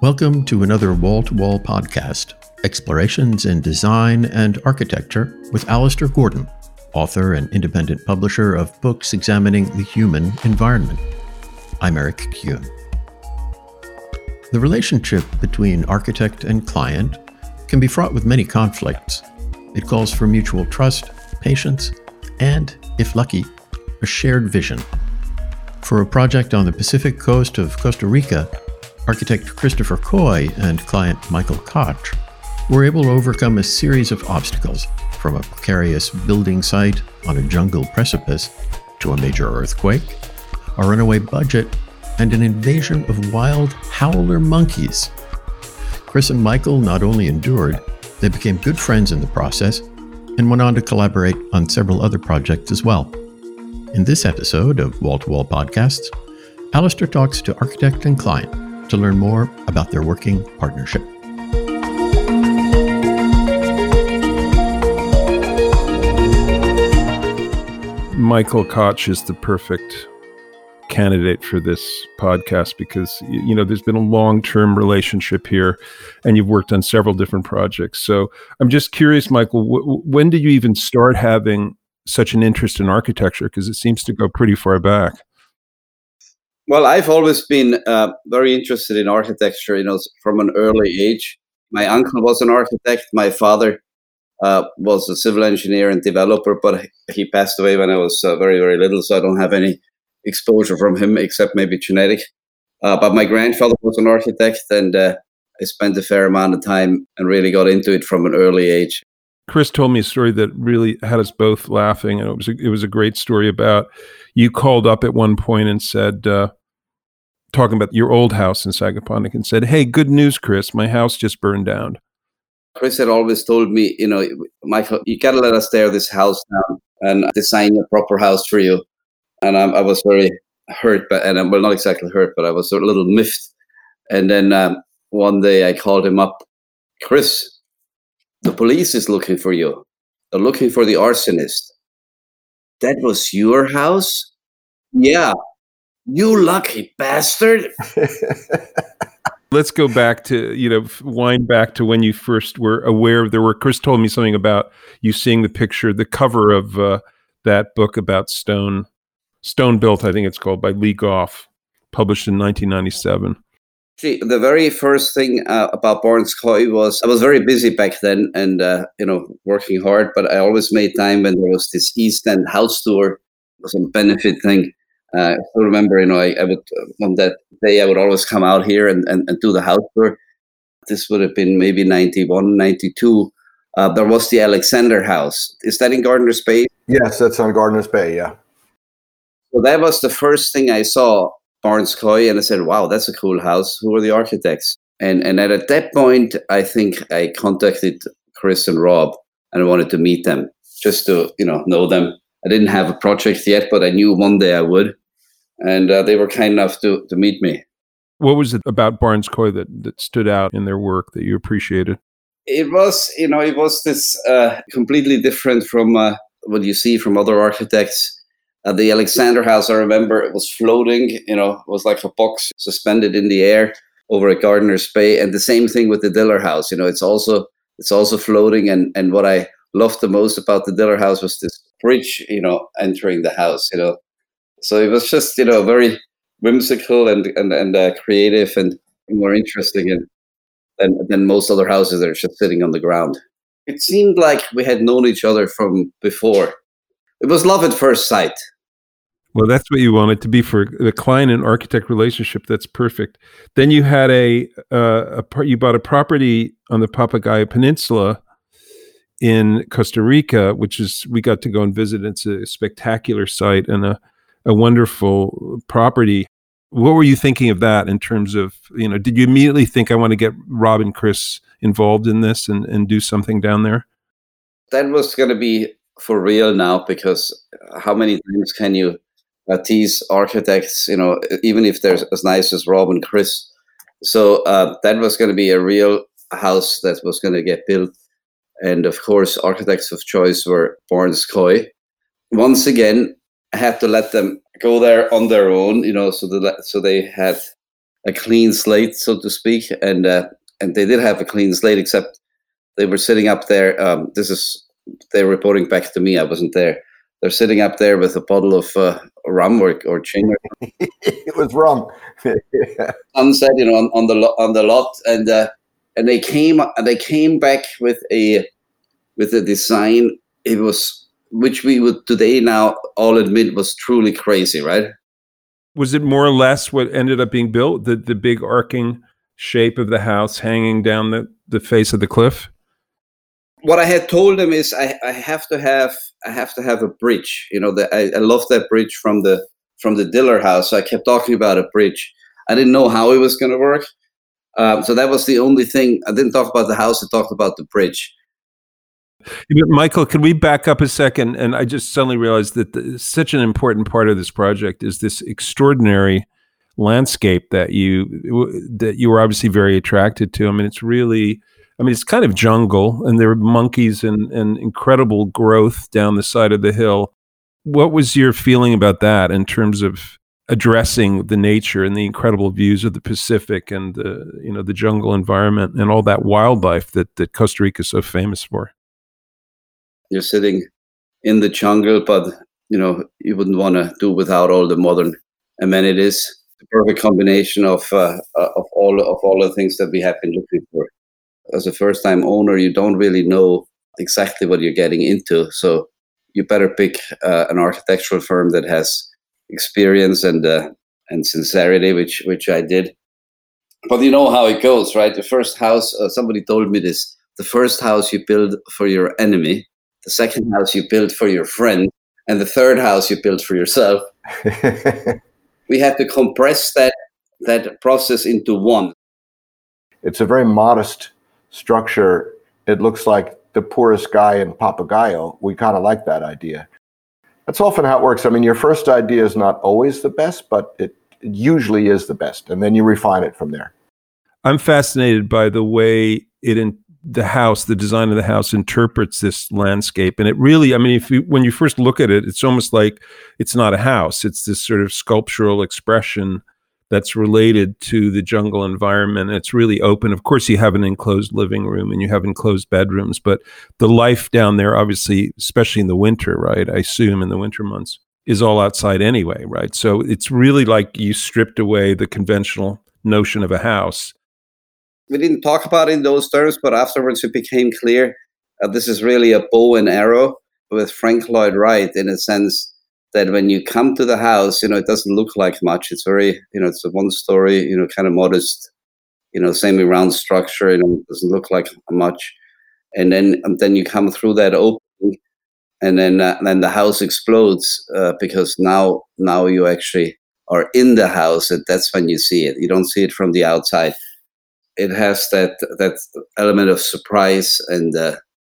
Welcome to another Wall-to-Wall podcast, Explorations in Design and Architecture with Alistair Gordon, author and independent publisher of books examining the human environment. I'm Eric Kuhn. The relationship between architect and client can be fraught with many conflicts. It calls for mutual trust, patience, and, if lucky, a shared vision. For a project on the Pacific coast of Costa Rica, architect Christopher Coy and client Michael Koch were able to overcome a series of obstacles, from a precarious building site on a jungle precipice to a major earthquake, a runaway budget, and an invasion of wild howler monkeys. Chris and Michael not only endured, they became good friends in the process and went on to collaborate on several other projects as well. In this episode of Wall-to-Wall Podcasts, Alistair talks to architect and client to learn more about their working partnership. Michael Koch is the perfect candidate for this podcast because, there's been a long-term relationship here and you've worked on several different projects. So I'm just curious, Michael, when did you even start having such an interest in architecture? Because it seems to go pretty far back. Well, I've always been very interested in architecture, from an early age. My uncle was an architect. My father was a civil engineer and developer, but he passed away when I was very, very little, so I don't have any exposure from him except maybe genetic. But my grandfather was an architect, and I spent a fair amount of time and really got into it from an early age. Chris told me a story that really had us both laughing, and it was a great story about you called up at one point and said, talking about your old house in Sagaponack, and said, "Hey, good news, Chris, my house just burned down." Chris had always told me, Michael, you got to let us tear this house down and design a proper house for you. And I was very hurt, not exactly hurt, but I was a little miffed. And then one day I called him up, "Chris, the police is looking for you. They're looking for the arsonist." "That was your house?" "Yeah." "You lucky bastard." Let's go back to, wind back to when you first were aware of their work. Chris told me something about you seeing the cover of that book about Stone Built, I think it's called, by Lee Goff, published in 1997. See, the very first thing about Barnes Coy was I was very busy back then and, working hard, but I always made time when there was this East End house tour, some benefit thing. I still remember, I would, on that day, I would always come out here and do the house tour. This would have been maybe 91, 92. There was the Alexander House. Is that in Gardiner's Bay? Yes, that's on Gardiner's Bay, yeah. So that was the first thing I saw, Barnes Coy, and I said, wow, that's a cool house. Who are the architects? And at that point, I think I contacted Chris and Rob and I wanted to meet them, just to, know them. I didn't have a project yet, but I knew one day I would. And they were kind enough to meet me. What was it about Barnes Coy that stood out in their work that you appreciated? It was, it was this completely different from what you see from other architects. The Alexander House, I remember, it was floating, it was like a box suspended in the air over at Gardiner's Bay. And the same thing with the Diller House, it's also floating. And what I loved the most about the Diller House was this bridge, entering the house, So it was just, very whimsical and creative and more interesting than most other houses that are just sitting on the ground. It seemed like we had known each other from before. It was love at first sight. Well, that's what you want it to be for the client and architect relationship. That's perfect. Then you had you bought a property on the Papagayo Peninsula in Costa Rica, we got to go and visit. It's a spectacular site and a wonderful property. What were you thinking of that in terms of, did you immediately think, I want to get Rob and Chris involved in this and do something down there? That was going to be for real now, because how many times can you tease architects, even if they're as nice as Rob and Chris? So that was going to be a real house that was going to get built. And of course, architects of choice were Barnes Coy. Once again, I had to let them go there on their own, so they had a clean slate, so to speak, and they did have a clean slate, except they were sitting up there. They're reporting back to me. I wasn't there. They're sitting up there with a bottle of rum or gin. It was rum. Sunset, on the lot, and they came back with a design. It was, which we would today now all admit was truly crazy, right? Was it more or less what ended up being built? The big arcing shape of the house hanging down the face of the cliff? What I had told them is I have to have a bridge. I love that bridge from the Diller house. So I kept talking about a bridge. I didn't know how it was going to work. So that was the only thing. I didn't talk about the house. I talked about the bridge. Michael, can we back up a second? And I just suddenly realized that such an important part of this project is this extraordinary landscape that you were obviously very attracted to. I mean, it's kind of jungle, and there are monkeys and incredible growth down the side of the hill. What was your feeling about that in terms of addressing the nature and the incredible views of the Pacific and the jungle environment and all that wildlife that Costa Rica is so famous for? You're sitting in the jungle, but you wouldn't want to do without all the modern amenities. The perfect combination of all the things that we have been looking for. As a first-time owner, you don't really know exactly what you're getting into, so you better pick an architectural firm that has experience and sincerity, which I did. But you know how it goes, right? The first house, somebody told me this: the first house you build for your enemy, the second house you build for your friend, and the third house you build for yourself. We had to compress that process into one. It's a very modest structure. It looks like the poorest guy in Papagayo. We kind of like that idea. That's often how it works. I mean, your first idea is not always the best, but it usually is the best, and then you refine it from there. I'm fascinated by the way the design of the house interprets this landscape. And it really, I mean, when you first look at it, it's almost like it's not a house. It's this sort of sculptural expression that's related to the jungle environment. It's really open. Of course, you have an enclosed living room and you have enclosed bedrooms, but the life down there, obviously, especially in the winter, right? I assume in the winter months, is all outside anyway, right? So it's really like you stripped away the conventional notion of a house. We didn't talk about it in those terms, but afterwards it became clear this is really a bow and arrow with Frank Lloyd Wright, in a sense that when you come to the house, it doesn't look like much. It's very, it's a one-story, kind of modest, semi-round structure. It doesn't look like much. And then you come through that opening, and then the house explodes because now you actually are in the house, and that's when you see it. You don't see it from the outside. It has that element of surprise, and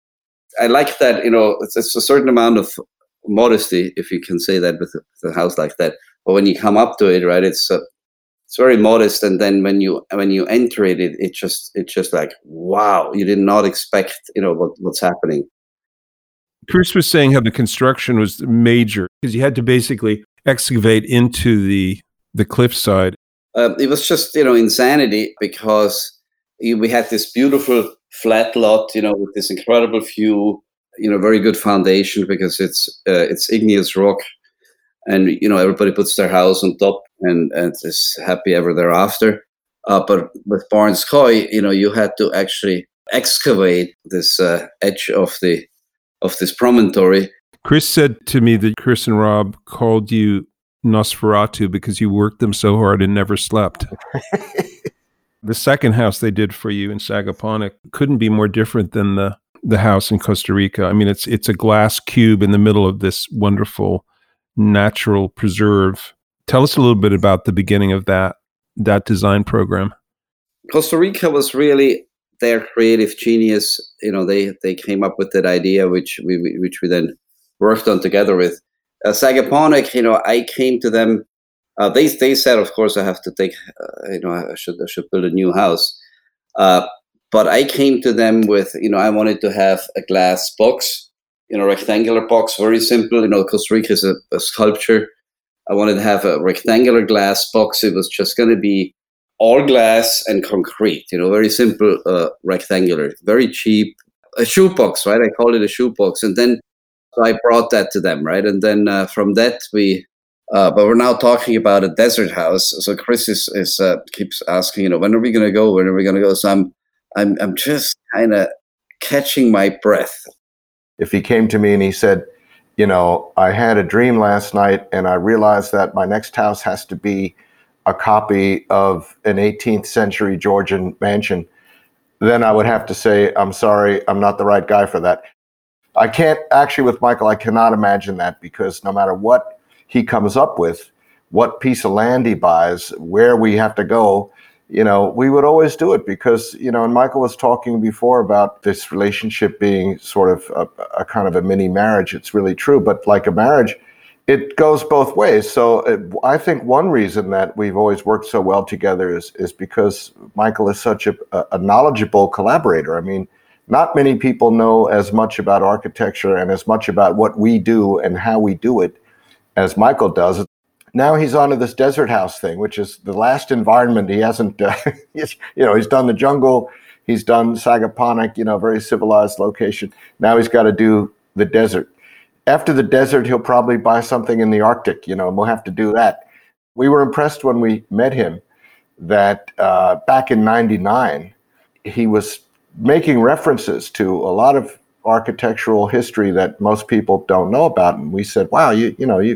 I like that. It's a certain amount of modesty, if you can say that with a house like that. But when you come up to it, right, it's very modest, and then when you enter it, it's just like, wow, you did not expect what's happening. Chris was saying how the construction was major because you had to basically excavate into the cliffside. It was just insanity because we had this beautiful flat lot, with this incredible view. Very good foundation because it's igneous rock, and everybody puts their house on top and is happy ever thereafter. But with Barnes Coy, you had to actually excavate this edge of this promontory. Chris said to me that Chris and Rob called you Nosferatu because you worked them so hard and never slept. The second house they did for you in Sagaponack couldn't be more different than the house in Costa Rica. I mean, it's a glass cube in the middle of this wonderful natural preserve. Tell us a little bit about the beginning of that design program. Costa Rica was really their creative genius. They came up with that idea, which we then worked on together with Sagaponack. I came to them. They said, of course, I have to take. I should build a new house. But I came to them with, I wanted to have a glass box, rectangular box, very simple. Costa Rica is a sculpture. I wanted to have a rectangular glass box. It was just going to be all glass and concrete, very simple, rectangular, very cheap. A shoebox, right? I call it a shoebox. And then so I brought that to them, right? And then from that, but we're now talking about a desert house. So Chris is keeps asking, when are we going to go? When are we going to go? So I'm just kind of catching my breath. If he came to me and he said, I had a dream last night and I realized that my next house has to be a copy of an 18th century Georgian mansion, then I would have to say, I'm sorry, I'm not the right guy for that. I can't, actually with Michael, I cannot imagine that, because no matter what he comes up with, what piece of land he buys, where we have to go, we would always do it because, and Michael was talking before about this relationship being sort of a kind of a mini marriage. It's really true. But like a marriage, it goes both ways. So I think one reason that we've always worked so well together is because Michael is such a knowledgeable collaborator. I mean, not many people know as much about architecture and as much about what we do and how we do it as Michael does. Now he's on to this desert house thing, which is the last environment he hasn't, he's done the jungle, he's done Sagaponack, very civilized location. Now he's got to do the desert. After the desert, he'll probably buy something in the Arctic, and we'll have to do that. We were impressed when we met him that back in '99, he was making references to a lot of architectural history that most people don't know about. And we said, wow, you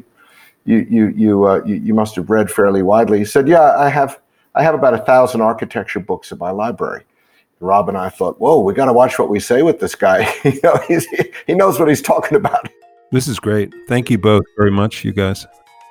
must have read fairly widely. He said, yeah, I have about 1,000 architecture books in my library. Rob and I thought, whoa, we got to watch what we say with this guy. He knows what he's talking about. This is great. Thank you both very much, you guys.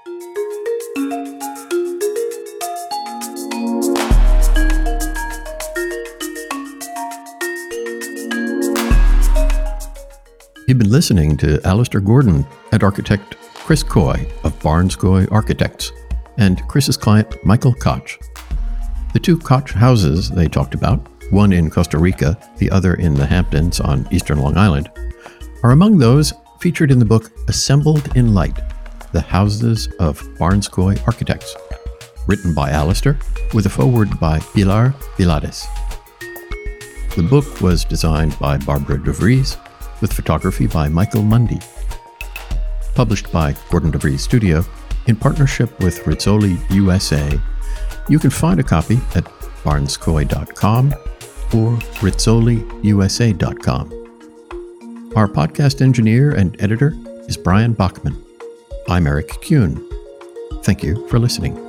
You've been listening to Alistair Gordon and architect Chris Coy of Barnes Coy Architects and Chris's client Michael Koch. The two Koch houses they talked about, one in Costa Rica, the other in the Hamptons on eastern Long Island, are among those featured in the book Assembled in Light, The Houses of Barnes Coy Architects, written by Alistair with a foreword by Pilar Vilades. The book was designed by Barbara de Vries with photography by Michael Mundy. Published by Gordon de Vries Studio in partnership with Rizzoli USA. You can find a copy at barnescoy.com or rizzoliusa.com. Our podcast engineer and editor is Brian Bachman. I'm Eric Kuhn. Thank you for listening.